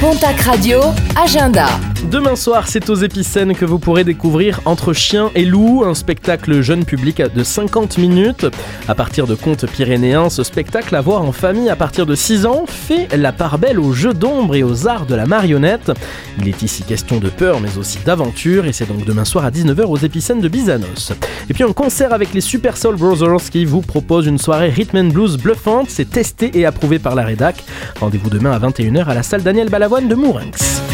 Pontac Radio, agenda. Demain soir, c'est aux Épicènes que vous pourrez découvrir Entre chiens et loups, un spectacle jeune public de 50 minutes. À partir de contes pyrénéens, ce spectacle à voir en famille à partir de 6 ans fait la part belle aux jeux d'ombre et aux arts de la marionnette. Il est ici question de peur mais aussi d'aventure et c'est donc demain soir à 19h aux Épicènes de Bizanos. Et puis un concert avec les Super Soul Brothers qui vous propose une soirée Rhythm and Blues bluffante, c'est testé et approuvé par la rédac. Rendez-vous demain à 21h à la salle Daniel Balavoine de Mourinx.